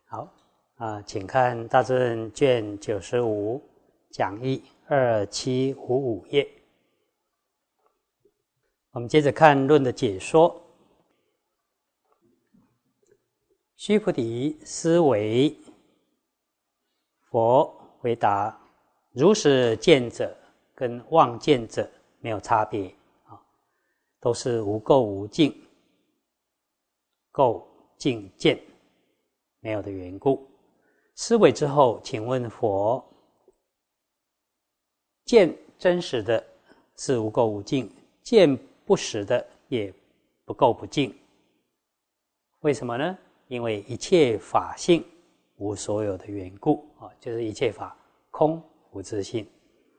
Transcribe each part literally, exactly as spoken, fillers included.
好啊、呃，请看《大智论》卷九十五讲义二七五五页。我们接着看论的解说。须菩提，思维。佛回答：如实见者跟妄见者没有差别啊，都是无垢无净，垢净见没有的缘故。思维之后，请问佛，见真实的是无垢无净，见不实的也不垢不净。为什么呢？因为一切法性无所有的缘故啊，就是一切法空无自性。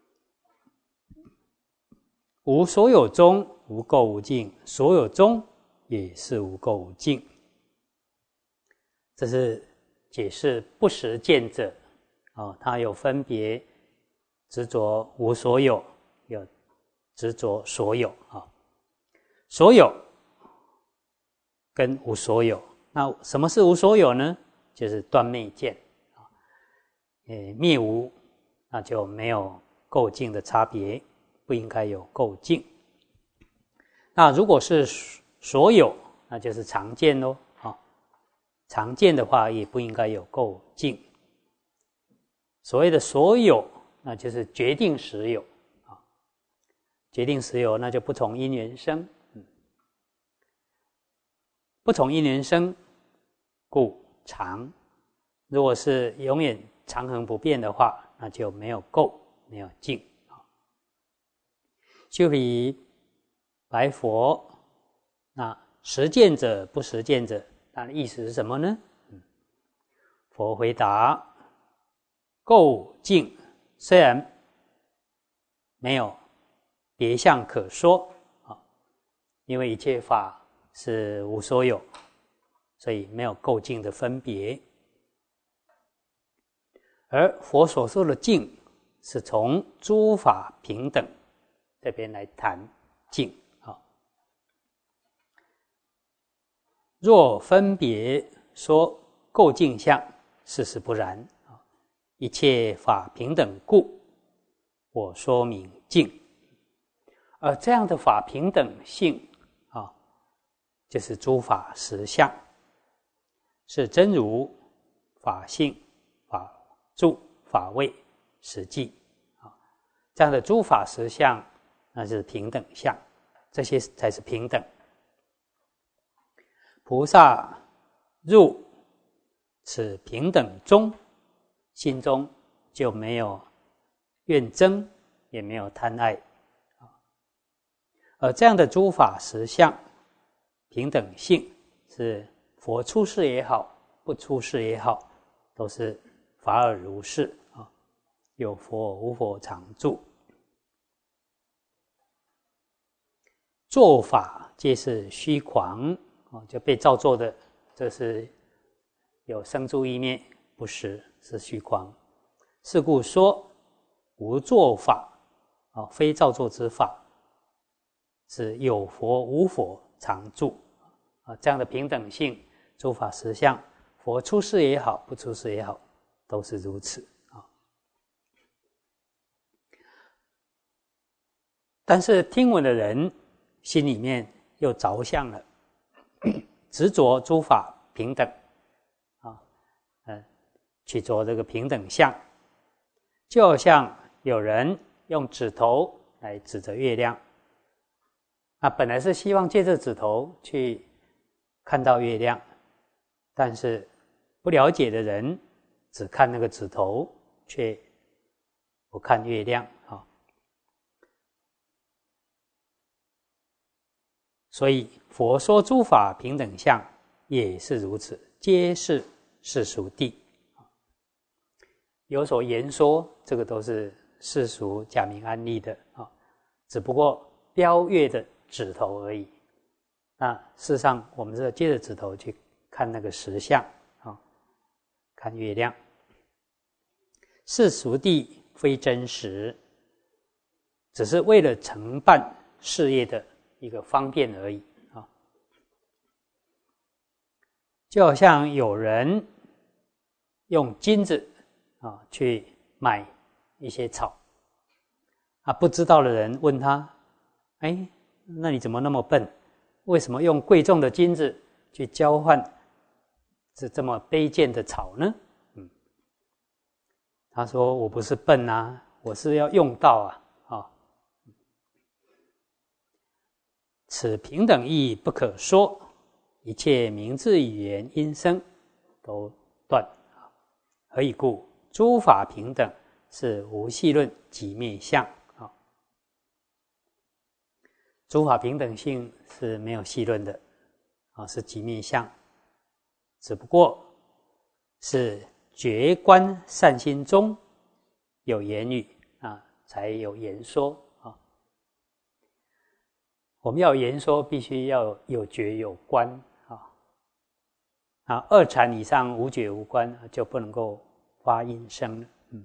无所有中无垢无净，所有中也是无垢无净。这是解释不实见者啊，它有分别执着无所有，有执着所有啊。所有跟无所有，那什么是无所有呢？就是断灭见啊，呃，灭无，那就没有垢净的差别，不应该有垢净。那如果是所有，那就是常见咯啊，常见的话也不应该有垢净。所谓的所有，那就是决定实有啊，决定实有，那就不从因缘生。不从因缘生，故常。如果是永远常恒不变的话，那就没有垢，没有净。须菩提，白佛，那实见者不实见者，它的意思是什么呢？佛回答：垢净虽然没有别相可说啊，因为一切法是无所有，所以没有垢净的分别。而佛所说的净，是从诸法平等这边来谈净啊。若分别说垢净相，事实不然啊。一切法平等故，我说明净。而这样的法平等性啊，就是诸法实相，是真如、法性、法住、法位、实际啊，这样的诸法实相，那是平等相，这些才是平等。菩萨入此平等中，心中就没有怨憎，也没有贪爱啊。而这样的诸法实相平等性，是佛出世也好，不出世也好，都是法尔如是啊，有佛无佛常住。作法皆是虚诳啊，就被造作的，这是有生住意灭，不实，是虚诳。是故说无作法啊，非造作之法，是有佛无佛常住啊，这样的平等性，诸法实相，佛出世也好，不出世也好，都是如此啊。但是听闻的人心里面又着相了，执着诸法平等啊，呃，去做这个平等相，就好像有人用指头来指着月亮，那本来是希望借着指头去看到月亮，但是不了解的人只看那个指头，却不看月亮啊。所以佛说诸法平等相也是如此，皆是世俗谛。有所言说，这个都是世俗假名安立的啊，只不过标月的指头而已。那事实上，我们是接着指头去看那个实相啊，看月亮。世俗谛非真实，只是为了承办事业的一个方便而已啊。就好像有人用金子啊去买一些草啊，不知道的人问他，哎，那你怎么那么笨？为什么用贵重的金子去交换这这么卑贱的草呢？嗯，他说我不是笨啊，我是要用到啊，啊，此平等义不可说，一切名字语言音声都断。何以故？诸法平等是无系论即灭相啊。诸法平等性是没有系论的啊，是即灭相，只不过是觉观善心中有言语啊，才有言说啊。我们要有言说，必须要有觉有观啊。啊，二禅以上无觉无观，就不能够发音声了。嗯，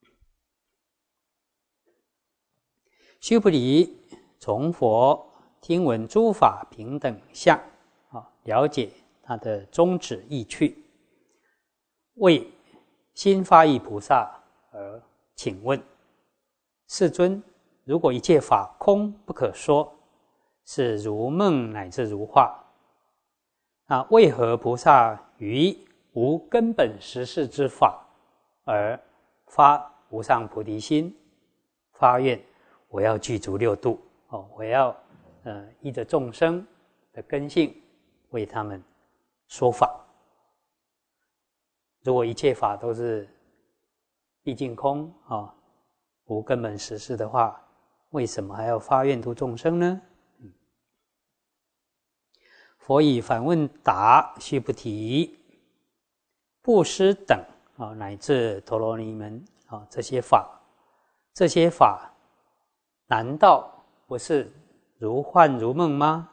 须菩提，从佛听闻诸法平等相啊，了解它的宗旨意趣，为心发意菩萨而请问：世尊，如果一切法空不可说，是如梦乃至如化，那为何菩萨于无根本实事之法而发无上菩提心，发愿我要具足六度哦，我要呃依着众生的根性为他们说法？如果一切法都是毕竟空啊、哦，无根本实事的话，为什么还要发愿度众生呢？嗯、佛以反问答须菩提：布施等啊、哦，乃至陀罗尼门啊、哦，这些法，这些法难道不是如幻如梦吗？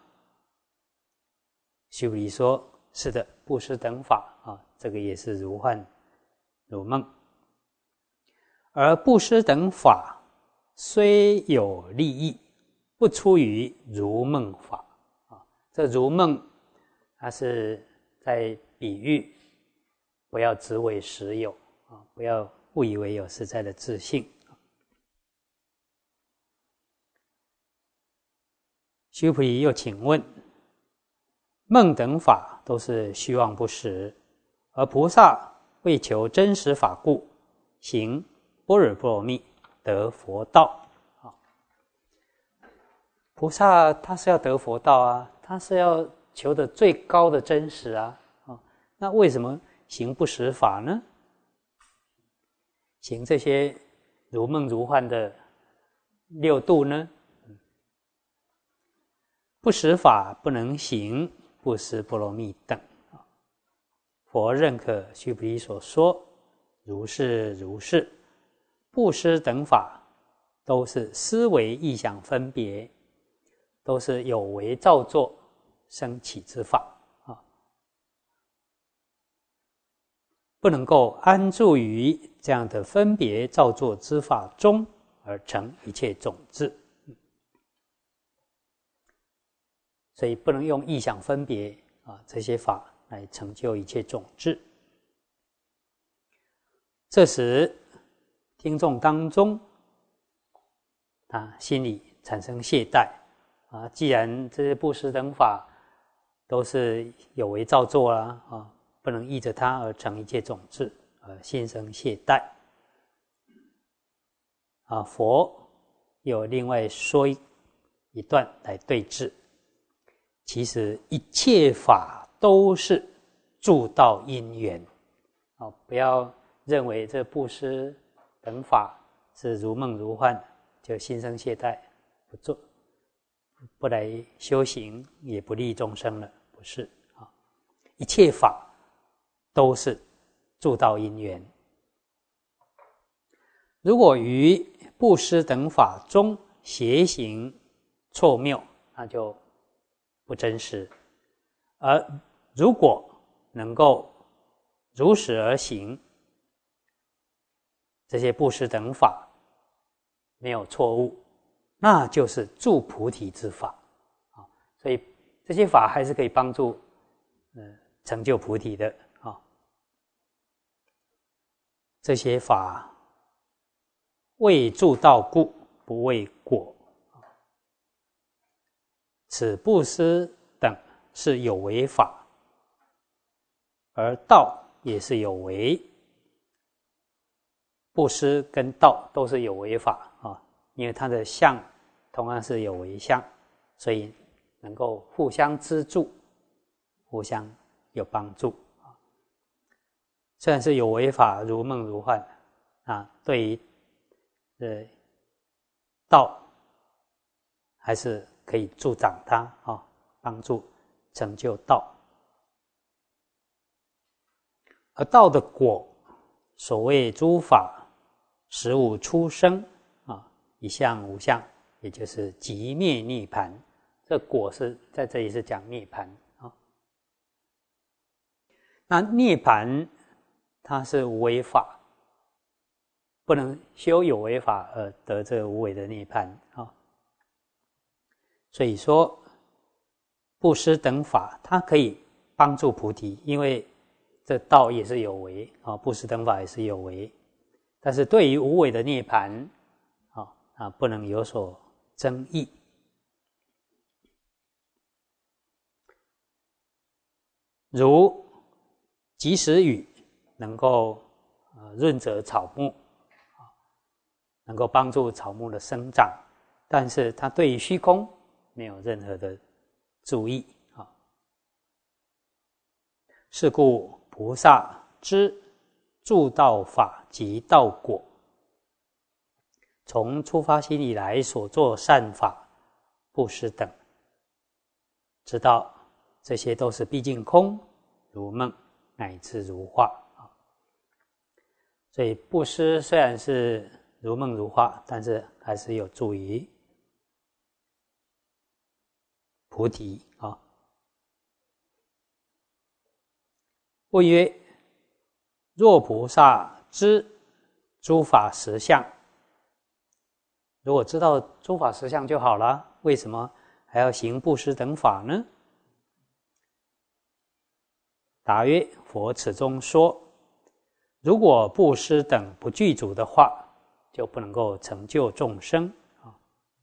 须菩提说：是的，布施等法啊，这个也是如幻如梦。而布施等法虽有利益，不出于如梦法啊。这如梦，它是在比喻，不要执为实有啊，不要误以为有实在的自信。须菩提又请问：梦等法都是虚妄不实，而菩萨为求真实法故，行般若波罗蜜，得佛道。菩萨他是要得佛道啊，他是要求的最高的真实啊。那为什么行不实法呢？行这些如梦如幻的六度呢？不实法不能行布施波罗蜜等。佛认可须菩提所说，如是如是。布施等法都是思维意想分别，都是有为造作生起之法啊，不能够安住于这样的分别造作之法中而成一切种子，所以不能用意想分别啊这些法来成就一切种子。这时听众当中啊，心里产生懈怠啊，既然这些布施等法都是有为造作啦啊，不能依着它而成一切种子，而心生懈怠啊。佛有另外说一一段来对治，其实一切法都是助道因缘啊，不要认为这布施等法是如梦如幻，就心生懈怠，不做，不来修行，也不利众生了，不是啊！一切法都是助道因缘。如果于布施等法中邪行错谬，那就不真实；而如果能够如实而行，这些布施等法没有错误，那就是助菩提之法啊。所以这些法还是可以帮助呃成就菩提的啊。 这些法为助道故，不为果。此布施等是有为法，而道也是有为。布施跟道都是有为法啊，因为它的相同样是有为相，所以能够互相资助，互相有帮助。虽然是有为法，如梦如幻啊，对于呃道还是可以助长它啊，帮助成就道。而道的果，所谓诸法实无出生啊，一相无相，也就是寂灭涅槃。这果是在这里是讲涅槃啊。那涅槃它是无为法，不能修有为法而得这个无为的涅槃啊。所以说，布施等法它可以帮助菩提，因为这道也是有为啊，布施等法也是有为。但是对于无为的涅槃啊啊，不能有所争议。如及时雨能够呃润泽草木，能够帮助草木的生长，但是它对于虚空没有任何的注意啊。是故菩萨知助道法及道果，从出发心以来所做善法、布施等，知道这些都是毕竟空，如梦乃至如化啊。所以布施虽然是如梦如化，但是还是有助于菩提啊。谓曰：若菩萨知诸法实相，如果知道诸法实相就好了，为什么还要行布施等法呢？答曰：佛此中说，如果布施等不具足的话，就不能够成就众生啊。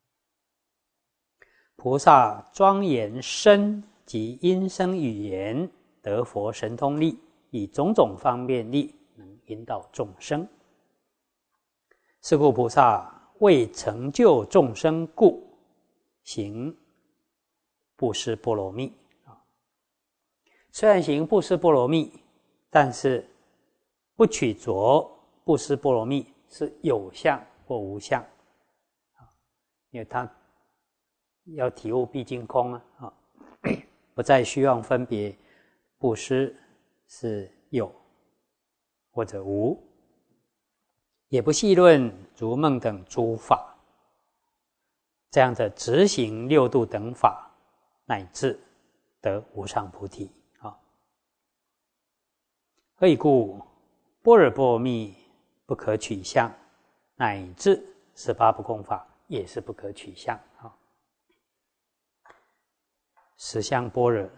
菩萨庄严身及音声语言，得佛神通力，以种种方便力能引导众生。是故菩萨为成就众生故，行布施波罗蜜。虽然行布施波罗蜜，但是不取着布施波罗蜜是有相或无相，因为他要体悟毕竟空啊，不再虚妄分别布施是有或者无，也不细论如梦等诸法，这样的执行六度等法，乃至得无上菩提啊。何以故？般若波罗蜜不可取相，乃至十八不空法也是不可取相啊。实相般若，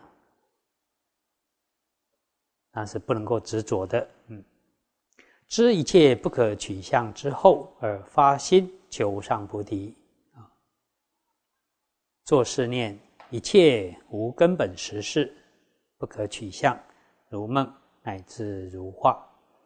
那是不能够执着的。嗯，知一切不可取相之后，而发心求无上菩提啊。作是念：一切无根本实事，不可取相，如梦乃至如化。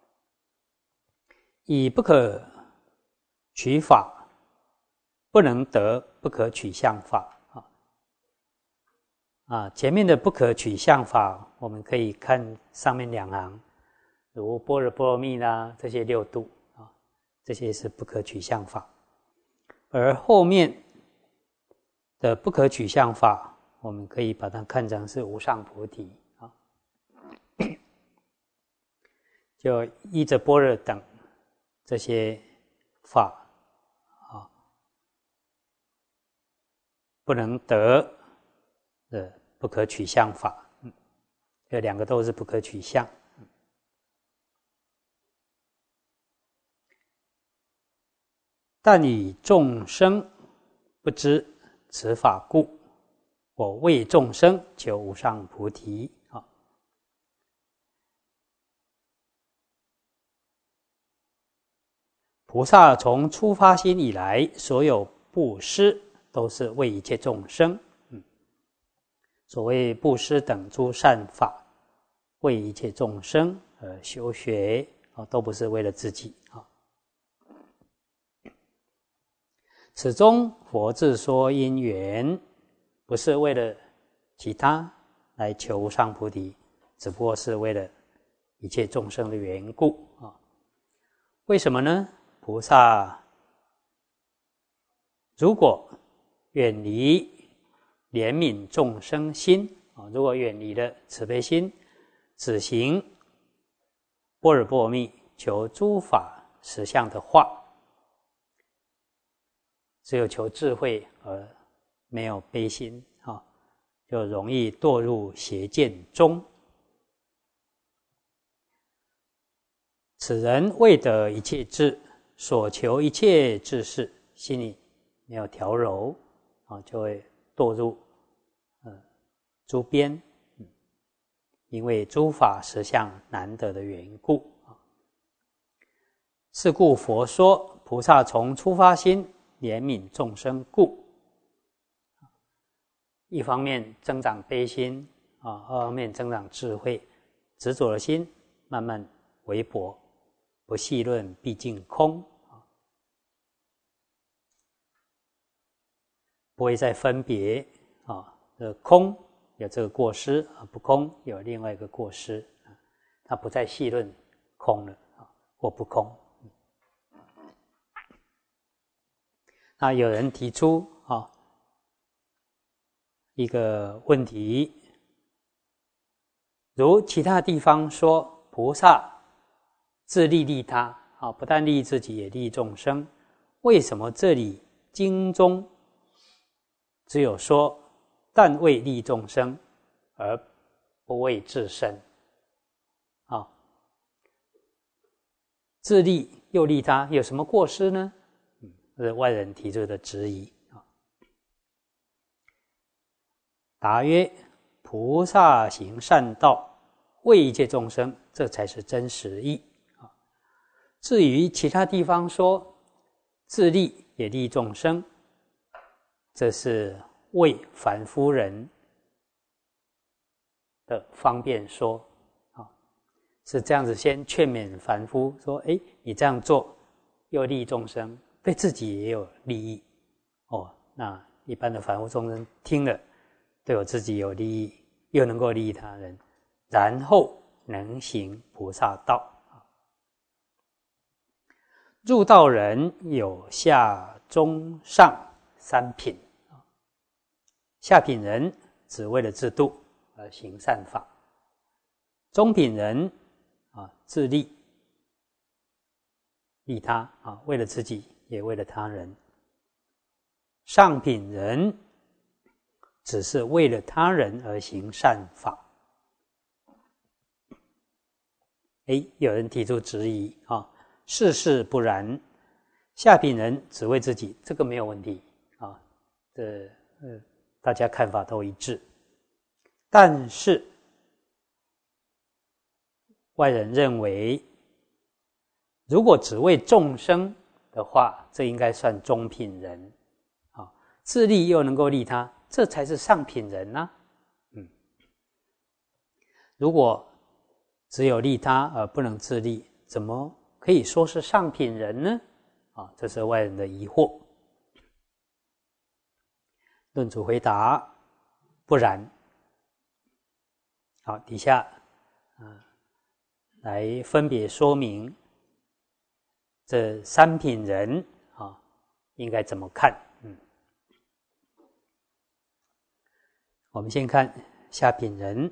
以不可取法，不能得不可取相法啊！啊，前面的不可取相法，我们可以看上面两行，如般若波罗蜜啦，这些六度啊，这些是不可取相法。而后面的不可取相法，我们可以把它看成是无上菩提啊，就依着般若等这些法啊，不能得的不可取相法，嗯，这两个都是不可取相。但以众生不知此法故，我为众生求无上菩提啊。 菩萨从初发心以来，所有布施都是为一切众生。嗯，所谓布施等诸善法，为一切众生而修学啊，都不是为了自己啊。此中佛自说因缘，不是为了其他来求无上菩提，只不过是为了一切众生的缘故啊。为什么呢？菩萨如果远离怜悯众生心啊，如果远离了慈悲心，只行般若波罗蜜求诸法实相的话，只有求智慧而没有悲心啊，就容易堕入邪见中。此人未得一切智，所求一切智事，心里没有调柔啊，就会堕入呃诸边，嗯，因为诸法实相难得的缘故啊。是故佛说，菩萨从初发心怜悯众生故，一方面增长悲心啊，二方面增长智慧，执着的心慢慢微薄，不细论毕竟空啊，不会再分别啊，这空有这个过失啊，不空有另外一个过失啊，他不再细论空了啊，或不空。那有人提出啊一个问题，如其他地方说菩萨自利利他啊，不但利益自己，也利益众生，为什么这里经中只有说但为利众生，而不为自身啊？自利又利他，有什么过失呢？这是外人提出的质疑啊。答曰：菩萨行善道，为一切众生，这才是真实义啊。至于其他地方说自利也利众生，这是为凡夫人的方便说啊，是这样子先劝勉凡夫说：哎，你这样做又利众生，对自己也有利益哦。那一般的凡夫众生听了，对我自己有利益，又能够利益他人，然后能行菩萨道。入道人有下中上三品，下品人只为了自度而行善法，中品人啊自利利他啊，为了自己也为了他人，上品人只是为了他人而行善法。诶，有人提出质疑啊，事事不然，下品人只为自己，这个没有问题啊，这呃大家看法都一致。但是外人认为，如果只为众生的话，这应该算中品人啊，自利又能够利他，这才是上品人啊。嗯，如果只有利他而不能自利，怎么可以说是上品人呢？啊，这是外人的疑惑。论主回答：不然。好，底下啊来分别说明这三品人啊应该怎么看。嗯，我们先看下品人。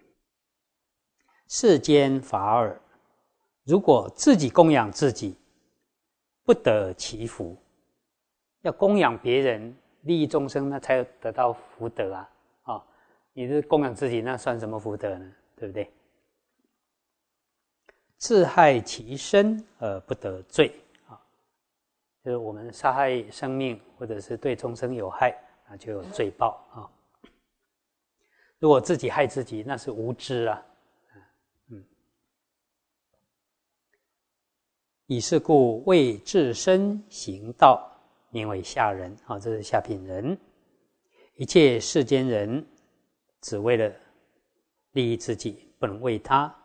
世间法尔，如果自己供养自己，不得其福。要供养别人，利益众生，那才得到福德啊！啊、哦，你是供养自己，那算什么福德呢？对不对？自害其身而不得罪啊，就是我们杀害生命，或者是对众生有害，那就有罪报啊。如果自己害自己，那是无知啊。嗯， 以是故为自身行道，名为下人。啊，这是下品人。一切世间人，只为了利益自己，不能为他。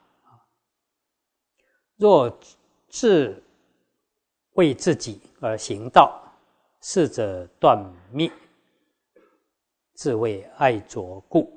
若自为自己而行道，是者断灭，自谓爱着故。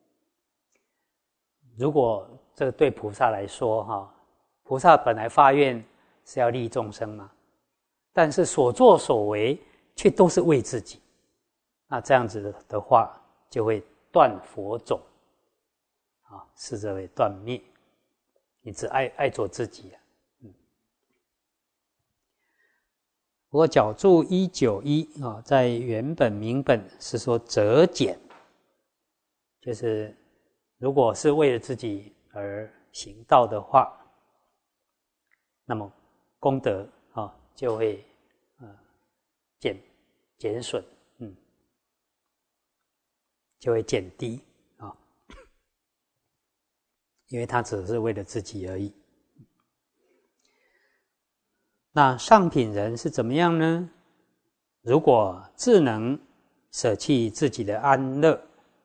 如果这对菩萨来说，哈，菩萨本来发愿是要利益众生嘛，但是所作所为却都是为自己，那这样子的话，就会断佛种，啊，是这为断灭。你只爱爱着自己啊。嗯。不过角注一九一啊，在原本明本是说折减，就是如果是为了自己而行道的话，那么功德啊就会呃减减损，嗯，就会减低啊，因为他只是为了自己而已。那上品人是怎么样呢？如果自能舍弃自己的安乐，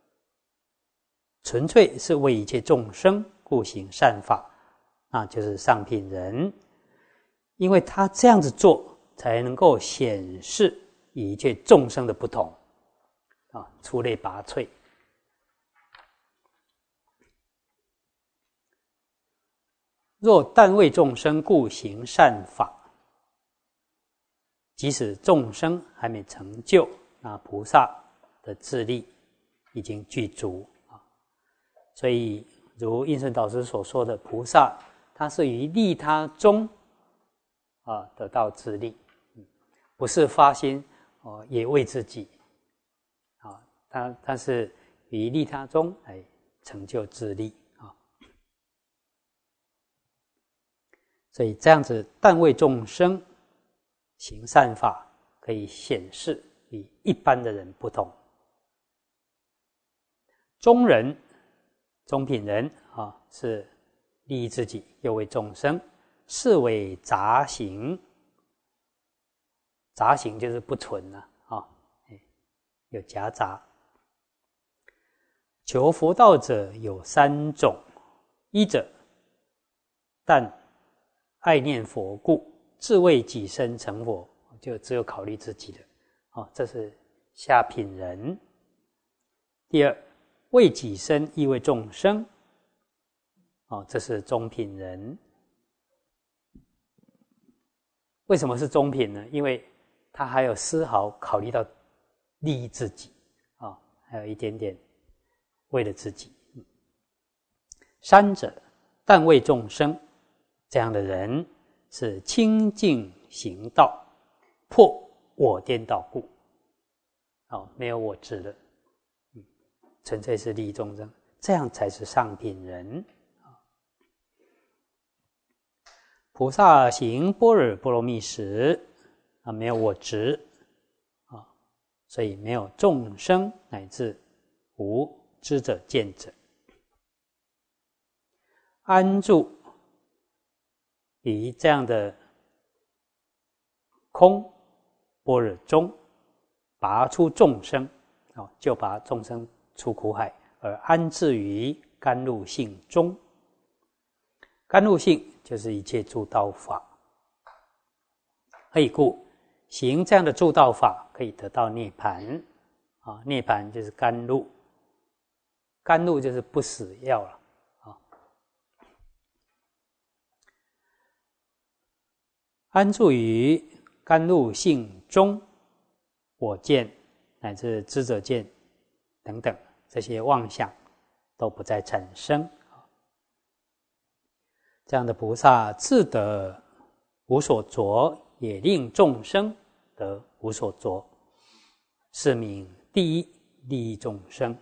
纯粹是为一切众生故行善法，那就是上品人。因为他这样子做，才能够显示与一切众生的不同，啊，出类拔萃。若但为众生故行善法，即使众生还没成就，那菩萨的智力已经具足啊。所以如印顺导师所说的，菩萨他是于利他中啊得到智力，不是发心哦也为自己啊，他他是于利他中来成就智力啊。所以这样子但为众生行善法，可以显示与一般的人不同。中人、中品人啊，是利益自己又为众生，是为杂行。杂行就是不纯了啊，有夹杂。求佛道者有三种：一者，但爱念佛故，自为己身成佛，就只有考虑自己的，哦，这是下品人。第二，为己身亦为众生，哦，这是中品人。为什么是中品呢？因为他还有丝毫考虑到利益自己啊、哦，还有一点点为了自己。三者，但为众生，这样的人是清净行道，破我颠倒故，哦，没有我执了，嗯，纯粹是利益众生，这样才是上品人。菩萨行般若波罗蜜时啊，没有我执啊，所以没有众生乃至无知者见者，安住于这样的空般若中，拔出众生啊，就拔众生出苦海，而安置于甘露性中。甘露性就是一切助道法，何以故？行这样的助道法，可以得到涅槃啊！涅槃就是甘露，甘露就是不死药了啊！安住于甘露性中，我见乃至知者见等等这些妄想都不再产生。这样的菩萨自得无所着，也令众生得无所着，是名第一利益众生。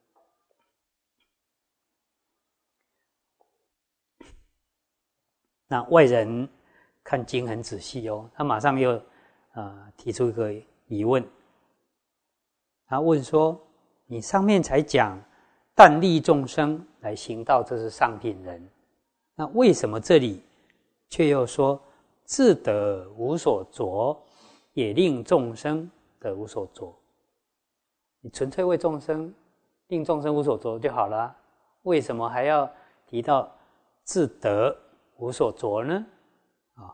那外人看经很仔细哦，他马上又呃提出一个疑问，他问说：你上面才讲但利益众生来行道，这是上品人。那为什么这里却又说自得无所着，也令众生得无所着。你纯粹为众生，令众生无所着就好了啊，为什么还要提到自得无所着呢？啊，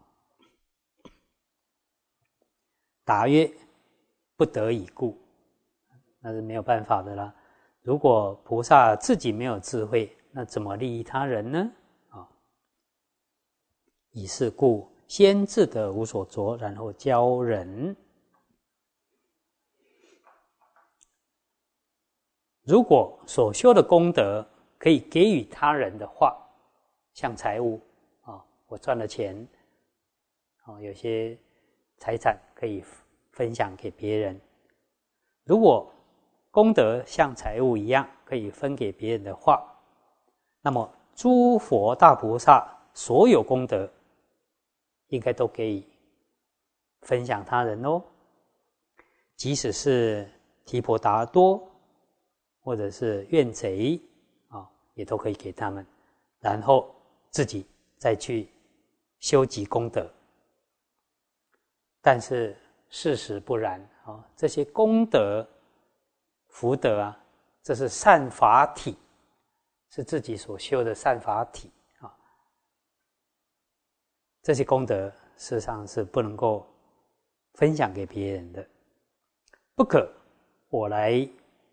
答曰：不得已故。那是没有办法的啦。如果菩萨自己没有智慧，那怎么利益他人呢？啊，以是故，先自得无所着，然后教人。如果所修的功德可以给予他人的话，像财物啊，我赚了钱，啊，有些财产可以分享给别人。如果功德像财物一样可以分给别人的话，那么诸佛大菩萨所有功德应该都可以分享他人哦。即使是提婆达多或者是怨贼啊，也都可以给他们，然后自己再去修集功德。但是事实不然啊，这些功德福德啊，这是善法体，是自己所修的善法体啊。这些功德事实上是不能够分享给别人的，不可我来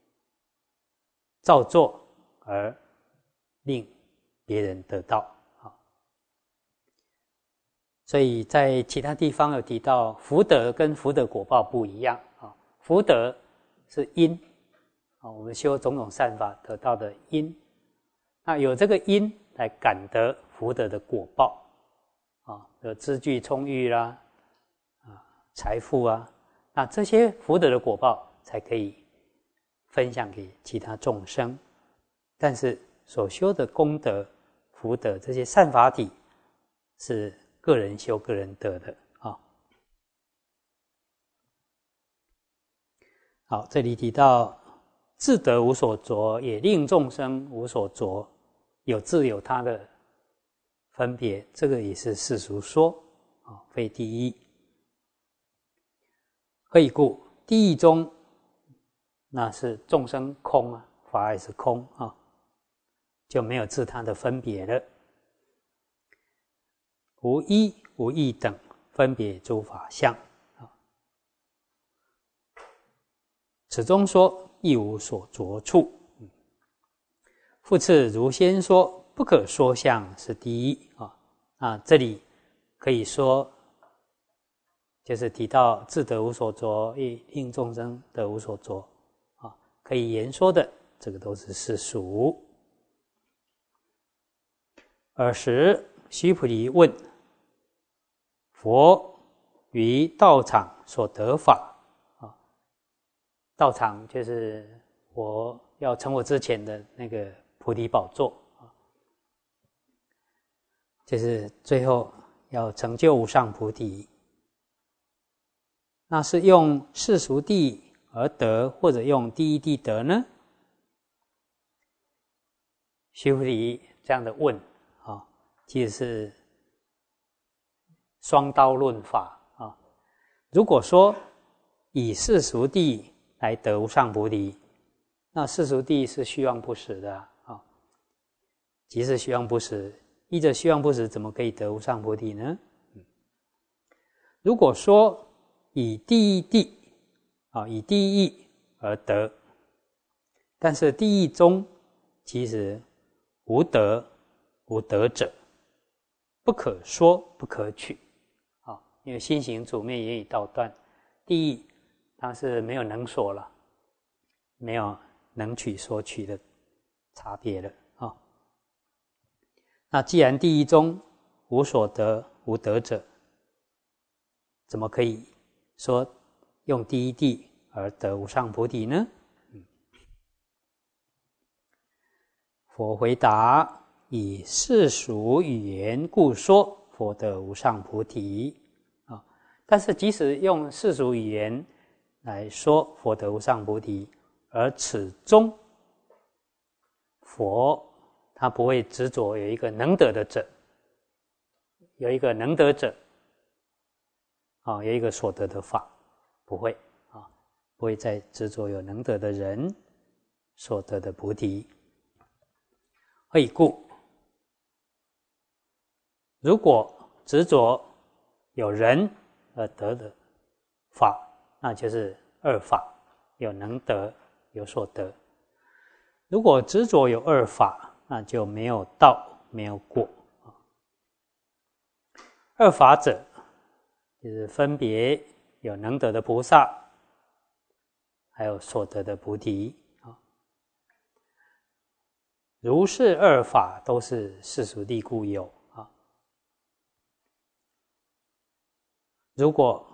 造作而令别人得到啊。所以在其他地方有提到，福德跟福德果报不一样啊。福德是因。我们修种种善法得到的因，那有这个因来感得福德的果报啊，有资具充裕啦，啊，财富啊，那这些福德的果报才可以分享给其他众生。但是所修的功德、福德这些善法体是个人修、个人得的啊。好，这里提到。自得无所着，也令众生无所着，有自有他的分别，这个也是世俗说啊，非第一。何以故？第一中那是众生空啊，法也是空啊，就没有自他的分别了。无一无异等分别诸法相啊，此中说。亦无所着处。复次如先说，不可说相是第一啊。啊，这里可以说，就是提到自得无所着，亦令众生得无所着啊，可以言说的，这个都是世俗。尔时须菩提问：佛于道场所得法？道场就是我要成我之前的那个菩提宝座啊，就是最后要成就无上菩提。那是用世俗地而得，或者用第一地得呢？须菩提这样的问啊，其实是双刀论法啊。如果说以世俗地来得无上菩提，那世俗地是虚妄不实的啊。即是虚妄不实，依着虚妄不实，怎么可以得无上菩提呢？如果说以第一地啊，以第一义而得，但是第一中其实无得无得者，不可说不可取啊。因为心行主灭言语道断，第一它是没有能所了，没有能取所取的差别了啊。那既然第一中无所得无得者，怎么可以说用第一地而得无上菩提呢？佛回答：以世俗语言故说，佛得无上菩提啊。但是即使用世俗语言来说佛得无上菩提，而此中佛他不会执着有一个能得的者，有一个能得者啊，有一个所得的法，不会啊，不会再执着有能得的人所得的菩提。何以故？如果执着有人而得的法，那就是二法，有能得，有所得。如果执着有二法，那就没有道，没有果。二法者，就是分别有能得的菩萨，还有所得的菩提。如是二法都是世俗谛故有啊。如果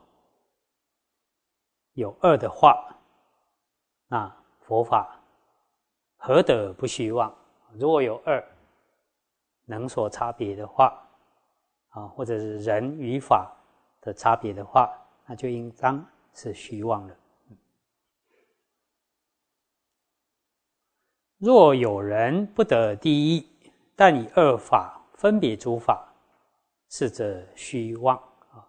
有二的话，那佛法何得不虚妄？如果有二能所差别的话，啊，或者是人与法的差别的话，那就应当是虚妄了。若有人不得第一，但以二法分别诸法，是则虚妄啊。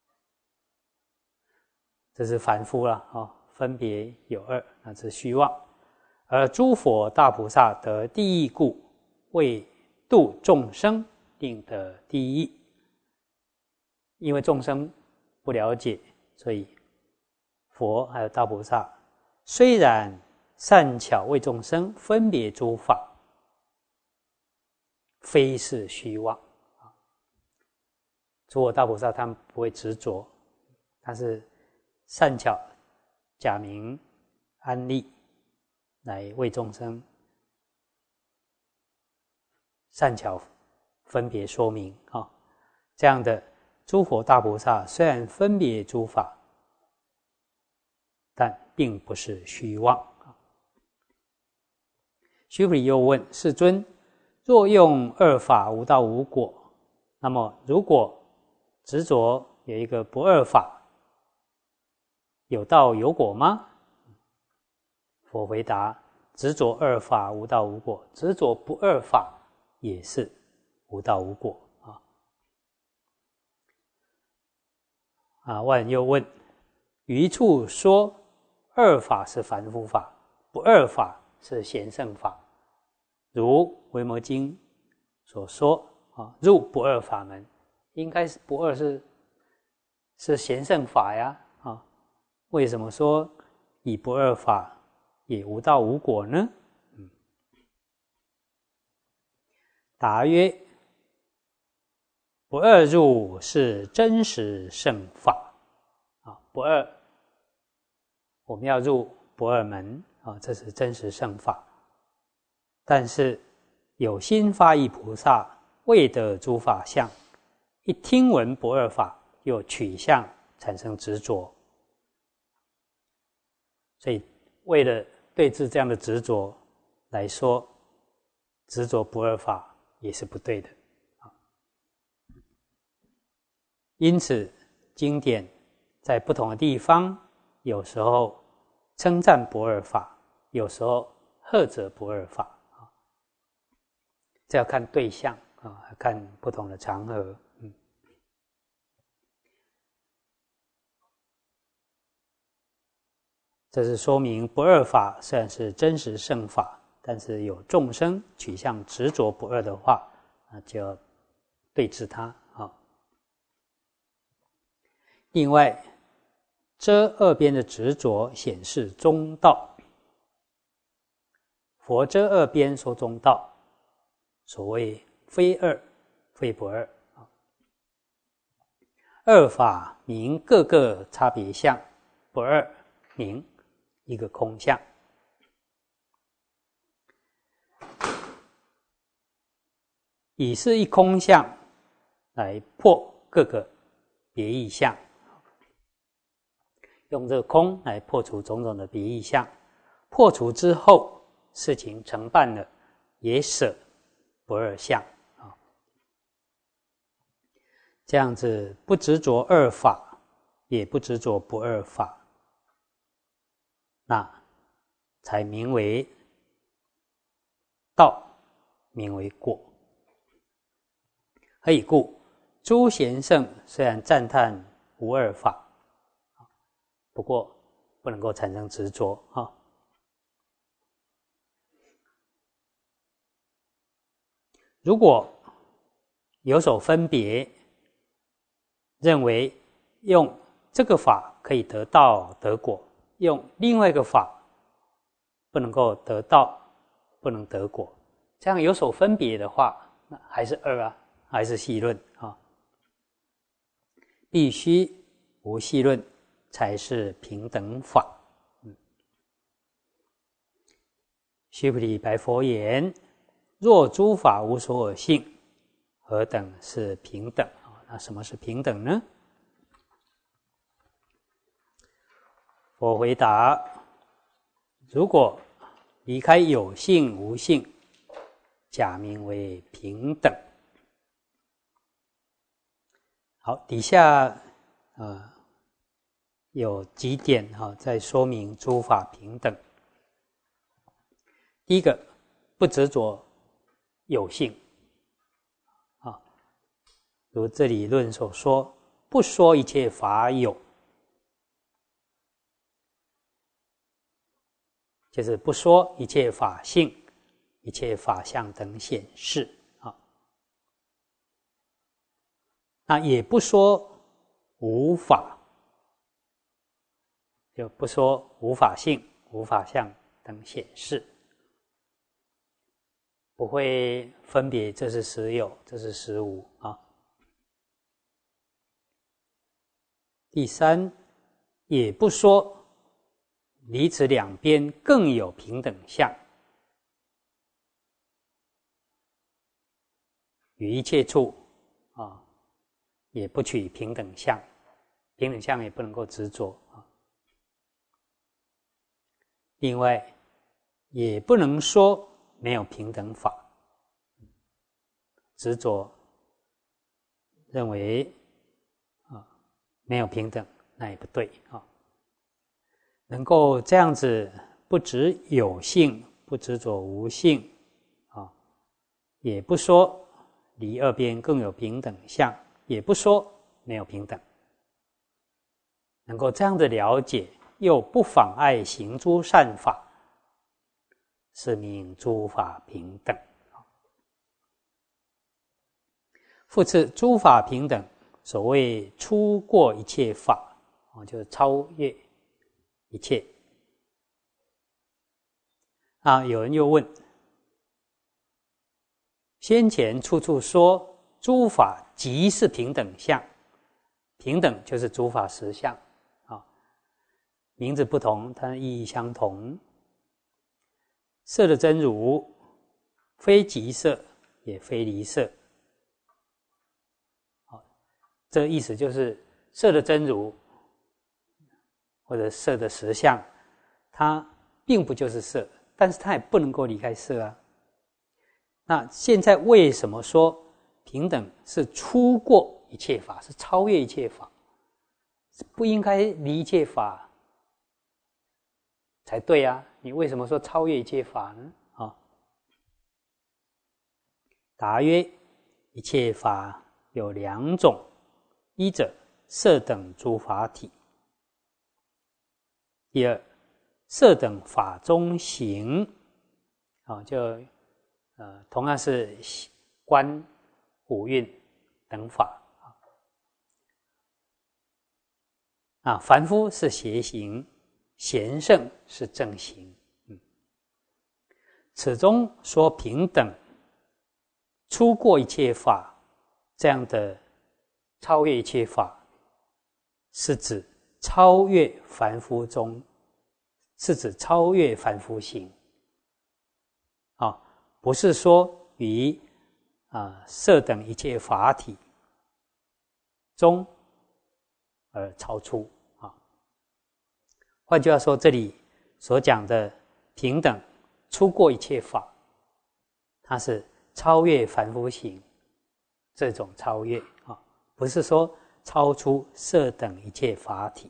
这是凡夫了啊，分别有二，那是虚妄。而诸佛大菩萨得第一故，为度众生，定得第一。因为众生不了解，所以佛还有大菩萨虽然善巧为众生分别诸法，非是虚妄。诸佛大菩萨他们不会执着，但是善巧假名安立来为众生善巧分别说明啊，这样的诸佛大菩萨虽然分别诸法，但并不是虚妄。须菩提又问世尊：若用二法无道无果，那么如果执着有一个不二法，有道有果吗？佛回答：执着二法无道无果，执着不二法也是无道无果啊。啊，万又问：余处说二法是凡夫法，不二法是贤圣法，如维摩经所说啊，入不二法门，应该是不二是是贤圣法呀啊，为什么说以不二法也无道无果呢？嗯，答曰：不二入是真实圣法啊，不二，我们要入不二门啊，这是真实圣法。但是有心发意菩萨未得诸法相，一听闻不二法，又取相产生执着，所以为了对治这样的执着来说，执着不二法也是不对的。因此经典在不同的地方，有时候称赞不二法，有时候呵责不二法，这要看对象啊，看不同的场合。嗯，这是说明不二法虽然是真实圣法，但是有众生取向执着不二的话，那就要对治它啊。另外，遮二边的执着显示中道。佛遮二边说中道，所谓非二非不二。二法名各个差别相，不二名一个空相。以是一空相来破各个别异相，用这个空来破除种种的别异相，破除之后，事情成办了，也舍不二相啊。这样子不执着二法，也不执着不二法，那才名为道，名为果。何以故？诸贤圣虽然赞叹无二法，不过不能够产生执着啊。如果有所分别，认为用这个法可以得道得果，用另外一个法不能够得道，不能得果，这样有所分别的话，那还是二啊，还是细论啊。必须无细论才是平等法。嗯，须菩提白佛言：若诸法无所有性，何等是平等？那什么是平等呢？佛回答：如果离开有性无性，假名为平等。好，底下呃有几点哈、哦，在说明诸法平等。第一个，不执着有性啊，如这里论所说，不说一切法有，就是不说一切法性、一切法相等显示啊，那也不说无法，就不说无法性、无法相等显示。不会分别这是实有，这是实无啊。第三，也不说离此两边更有平等相，于一切处啊，也不取平等相，平等相也不能够执着啊。另外，也不能说没有平等法，执着认为啊没有平等，那也不对啊。能够这样子不执有性，不执着无性啊，也不说离二边更有平等相，也不说没有平等，能够这样的了解，又不妨碍行诸善法，是名诸法平等。复次，诸法平等，所谓出过一切法，就是超越一切。啊，有人又问：先前处处说诸法即是平等相，平等就是诸法实相啊，名字不同，但意义相同。色的真如，非即色，也非离色。这个意思就是色的真如或者色的实相，它并不就是色，但是它也不能够离开色啊。那现在为什么说平等是出过一切法，是超越一切法，不应该离一切法才对啊？你为什么说超越一切法呢？啊，答曰：一切法有两种，一者色等诸法体，第二色等法中行，啊，就呃同样是观五蕴等法啊，凡夫是邪行，贤圣是正行。嗯，此中说平等，出过一切法，这样的超越一切法，是指超越凡夫中，是指超越凡夫行啊，不是说于啊色等一切法体中而超出啊。换句话说，这里所讲的平等出过一切法，它是超越凡夫行这种超越啊，不是说超出色等一切法体。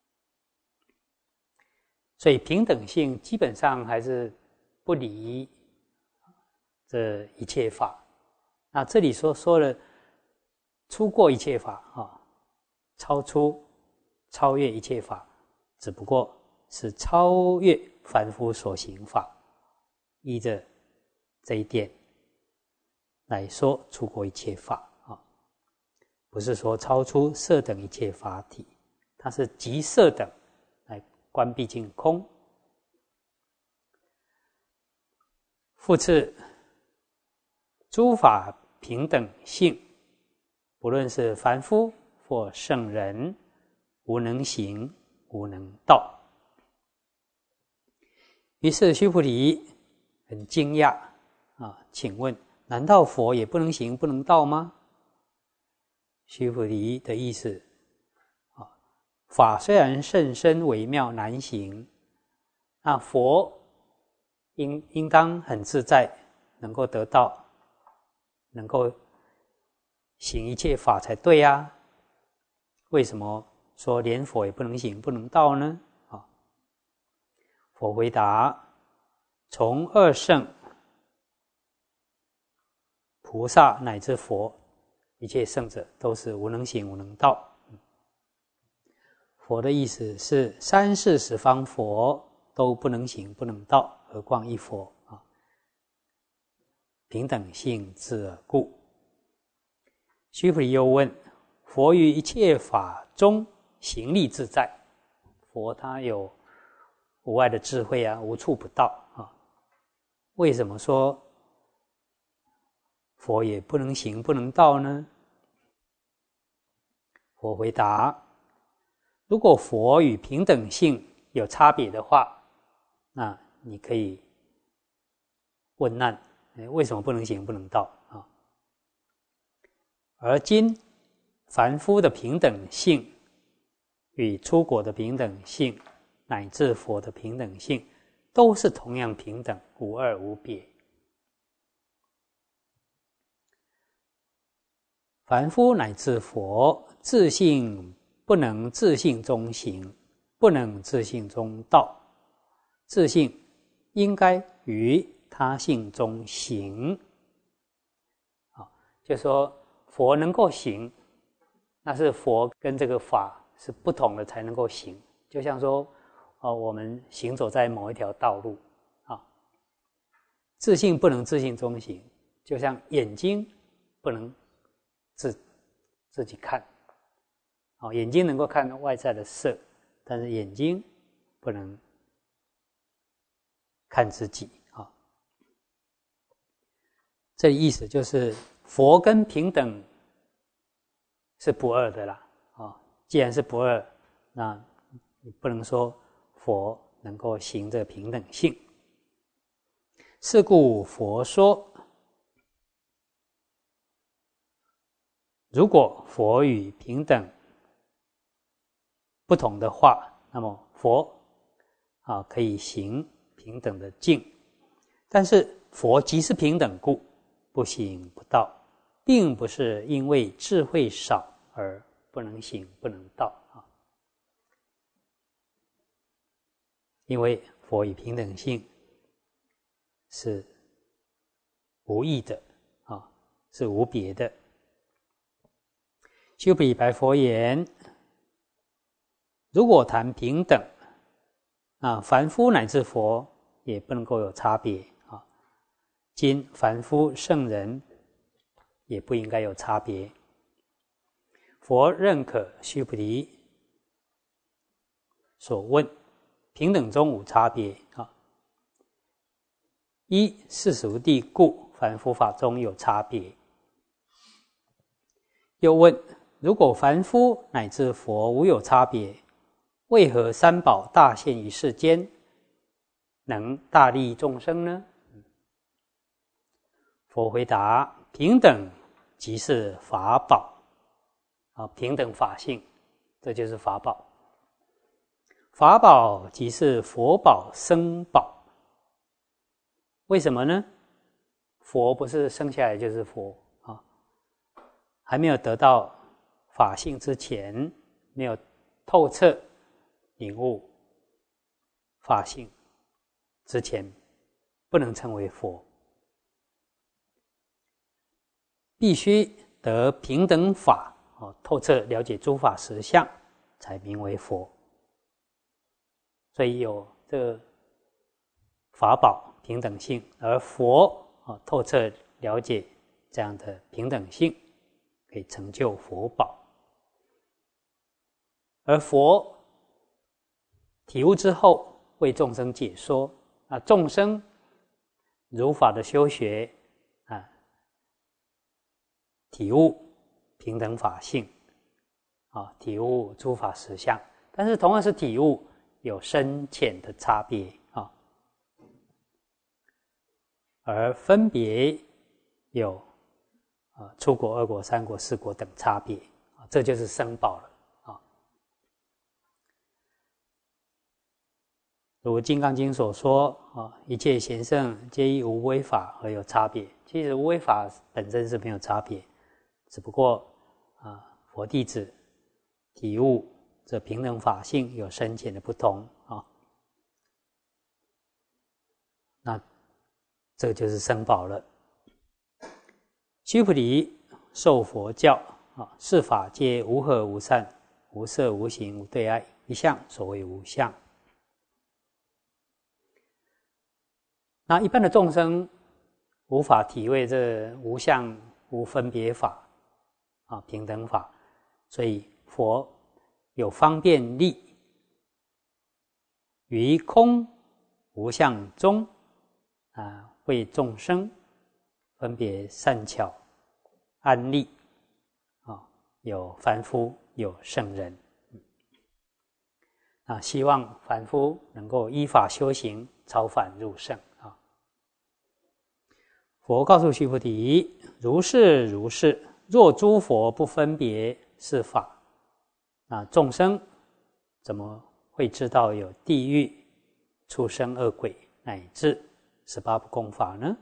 所以平等性基本上还是不离这一切法。那这里说说了出过一切法啊， 超出、超越一切法，只不过是超越凡夫所行法，依着这一点来说出过一切法啊，不是说超出色等一切法体，它是即色等来关闭尽空。复次，诸法平等性，不论是凡夫或圣人，无能行，无能道。于是须菩提很惊讶啊，请问难道佛也不能行不能道吗？须菩提的意思啊，法虽然甚深微妙难行，那佛应应当很自在，能够得到，能够行一切法才对啊，为什么说连佛也不能行不能道呢？啊，佛回答：从二圣、菩萨乃至佛，一切圣者都是无能行无能道。佛的意思是三世十方佛都不能行不能道，何况一佛啊？平等性自尔故。须菩提又问：佛于一切法中行力自在，佛他有无碍的智慧啊，无处不到啊。为什么说佛也不能行不能道呢？佛回答：如果佛与平等性有差别的话，那你可以问难，为什么不能行不能道啊？而今凡夫的平等性与出果的平等性，乃至佛的平等性，都是同样平等，无二无别。凡夫乃至佛，自性不能自性中行，不能自性中道，自性应该于他性中行。啊，就说佛能够行，那是佛跟这个法是不同的才能够行。就像说，哦，我们行走在某一条道路，啊，自性不能自性中行，就像眼睛不能自自己看，哦，眼睛能够看外在的色，但是眼睛不能看自己啊。这意思就是佛跟平等是不二的啦啊。既然是不二，那你不能说佛能够行这平等性。是故佛说，如果佛与平等不同的话，那么佛啊可以行平等的境，但是佛即是平等故，不行不道，并不是因为智慧少而不能行不能道啊。因为佛与平等性是无异的啊，是无别的。须菩提白佛言：如果谈平等，啊，凡夫乃至佛也不能够有差别啊。今凡夫圣人也不应该有差别。佛认可须菩提所问，平等中无差别啊。一世俗谛故，凡夫法中有差别。又问：如果凡夫乃至佛无有差别，为何三宝大现于世间，能大利众生呢？佛回答：平等即是法宝啊，平等法性，这就是法宝。法宝即是佛宝僧宝。为什么呢？佛不是生下来就是佛啊，还没有得到法性之前，没有透彻领悟法性之前，不能称为佛。必须得平等法哦透彻了解诸法实相，才名为佛。所以有这个法宝平等性，而佛哦透彻了解这样的平等性，可以成就佛宝。而佛体悟之后，为众生解说啊，众生如法的修学啊，体悟平等法性啊，体悟诸法实相。但是同样是体悟，有深浅的差别啊，而分别有啊出国、二国、三国、四国等差别啊，这就是僧宝了。如《金刚经》所说啊，一切贤圣皆以无为法而有差别。其实无为法本身是没有差别，只不过啊，佛弟子体悟这平等法性有深浅的不同啊。那这就是僧宝了。须菩提，受佛教啊，是法皆无合无散，无色无形无对爱，一相所谓无相。那一般的众生无法体会这无相无分别法啊，平等法，所以佛有方便力，于空无相中啊，为众生分别善巧安立啊，有凡夫有圣人啊，希望凡夫能够依法修行，超凡入圣。佛告诉须菩提：如是如是，若诸佛不分别是法，那众生怎么会知道有地狱、畜生、恶鬼乃至十八不共法呢？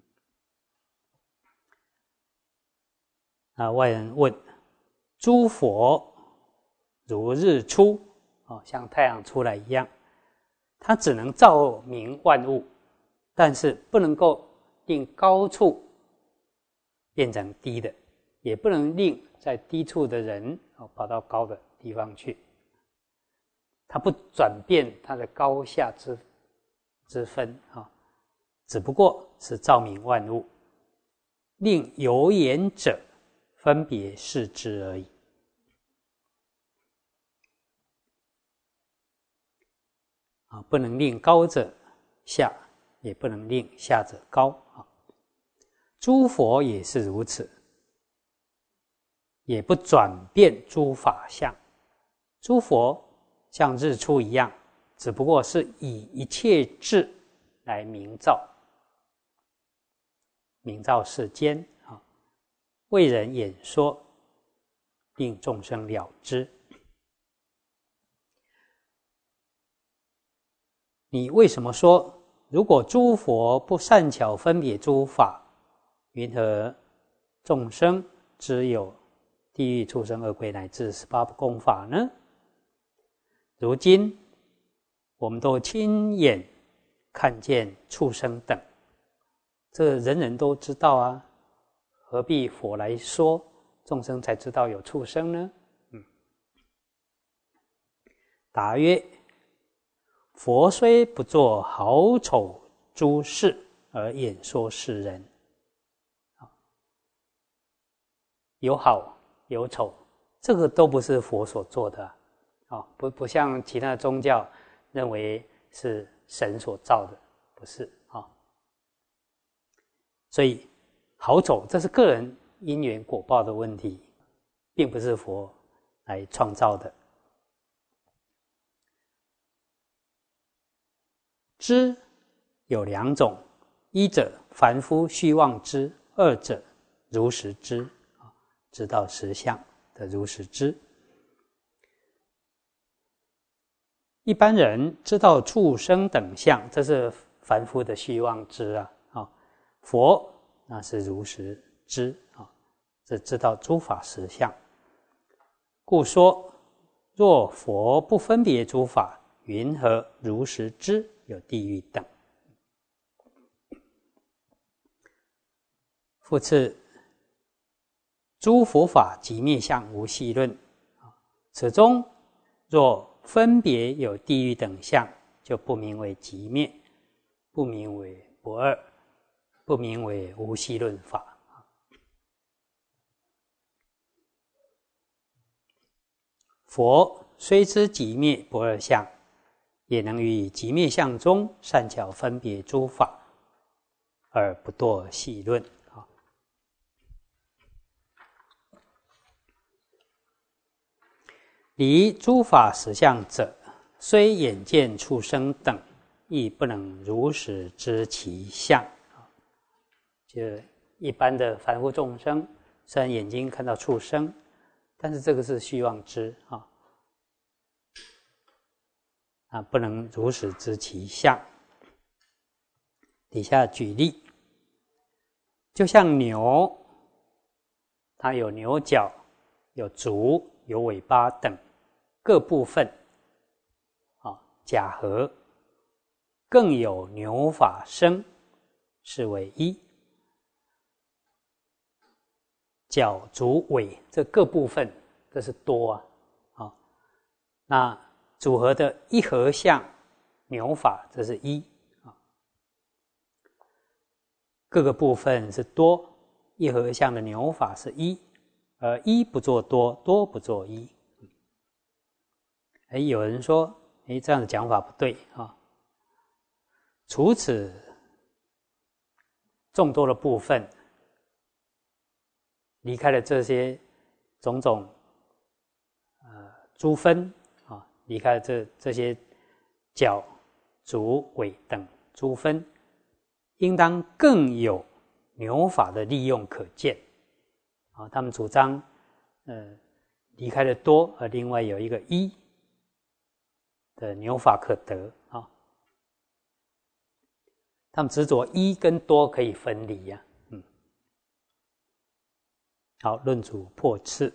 那外人问：诸佛如日出，哦，像太阳出来一样，它只能照明万物，但是不能够令高处变成低的，也不能令在低处的人跑到高的地方去。它不转变它的高下之之分啊，只不过是照明万物，令有眼者分别视之而已。啊，不能令高者下，也不能令下者高啊。诸佛也是如此，也不转变诸法相。诸佛像日出一样，只不过是以一切智来明照，明照世间啊，为人演说，令众生了知。你为什么说，如果诸佛不善巧分别诸法，云何众生只有地狱、畜生、恶鬼乃至十八不共法呢？如今我们都亲眼看见畜生等，这人人都知道啊，何必佛来说众生才知道有畜生呢？嗯，答曰：佛虽不作好丑诸事，而演说世人。有好有丑，这个都不是佛所做的啊，哦、不不像其他宗教认为是神所造的，不是啊、哦。所以好丑这是个人因缘果报的问题，并不是佛来创造的。知有两种，一者凡夫虚妄知，二者如实知。知道实相的如实知。一般人知道畜生等相，这是凡夫的虚妄知啊。啊，佛那是如实知啊，这知道诸法实相。故说，若佛不分别诸法，云何如实知有地狱等？复次， 诸佛法即灭相无戏论。此中若分别有地狱等相，就不名为即灭，不名为不二，不名为无戏论法。佛虽知即灭不二相，也能于即灭相中善巧分别诸法，而不堕戏论。离诸法实相者，虽眼见畜生等，亦不能如实知其相。就一般的凡夫众生，虽然眼睛看到畜生，但是这个是虚妄知啊，啊，不能如实知其相。底下举例，就像牛，它有牛角、有足、有尾巴等各部分啊，假合，更有牛法身，是为一。角、足、尾这各部分，这是多啊，啊，那组合的一合相牛法，这是一啊，各个部分是多，一合相的牛法是一，而一不做多，多不做一。哎，有人说，哎，这样的讲法不对啊。除此众多的部分，离开了这些种种呃诸分啊，离开了这这些角、足、尾等诸分，应当更有牛法的利用可见啊。他们主张，呃，离开了多，而另外有一个一的牛法可得啊。他们执着一跟多可以分离呀、啊。嗯，好，论主破次。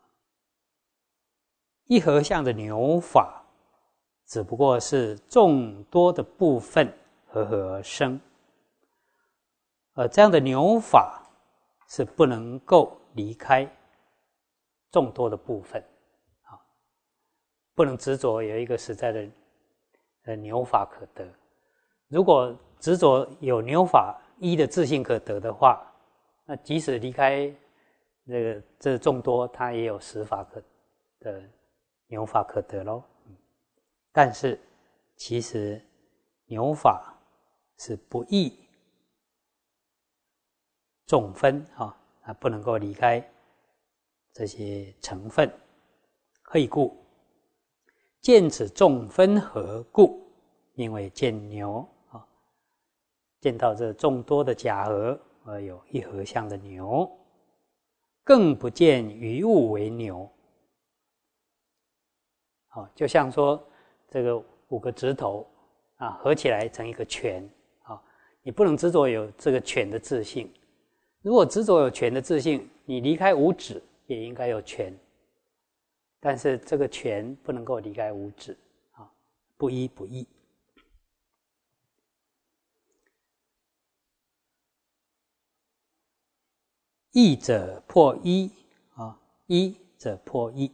一合相的牛法，只不过是众多的部分合合而生，而这样的牛法是不能够离开众多的部分，啊，不能执着有一个实在的呃牛法可得。如果执着有牛法一的自性可得的话，那即使离开这个这众多，它也有实法可的牛法可得咯。但是其实牛法是不异众分啊，它不能够离开这些成分。何以故？见此众分合故，名为见牛啊。见到这众多的假合而有一合相的牛，更不见余物为牛。啊，就像说这个五个指头啊，合起来成一个拳啊，你不能执着有这个拳的自性。如果执着有拳的自性，你离开五指也应该有拳，但是这个拳不能够离开五指啊，不一不异。异者破一啊，一者破一，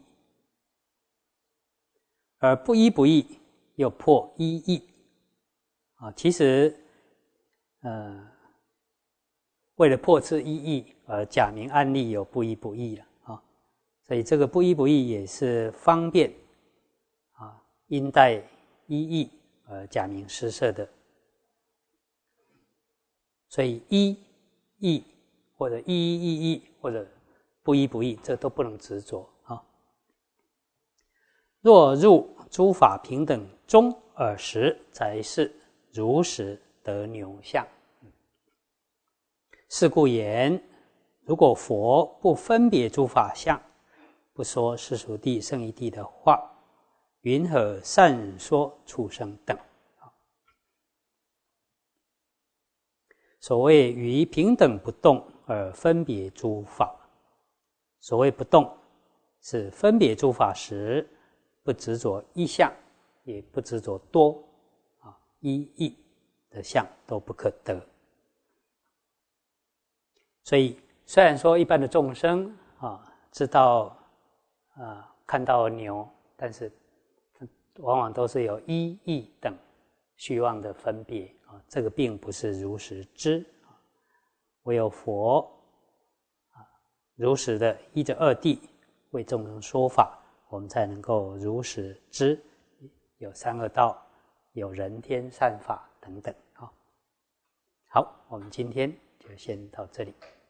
而不一不异又破一异啊。其实，呃，为了破斥一异而假名案例有不一不异了啊，所以这个不一不异也是方便啊，因待一异而假名施设的。所以一异或者一一异异或者不一不异，这都不能执着啊。若入诸法平等中尔时，才是如实得牛相。是故言，如果佛不分别诸法相，不说世俗谛、圣义谛的话，云何善说畜生等？所谓于平等不动而分别诸法，所谓不动，是分别诸法时不执着一相，也不执着多啊，一异的相都不可得。所以虽然说一般的众生知道啊看到牛，但是往往都是有一义等虚妄的分别啊，这个并不是如实知。唯有佛啊如实的依着二谛为众生说法，我们才能够如实知有三恶道，有人天善法等等啊。好，我们今天就先到这里。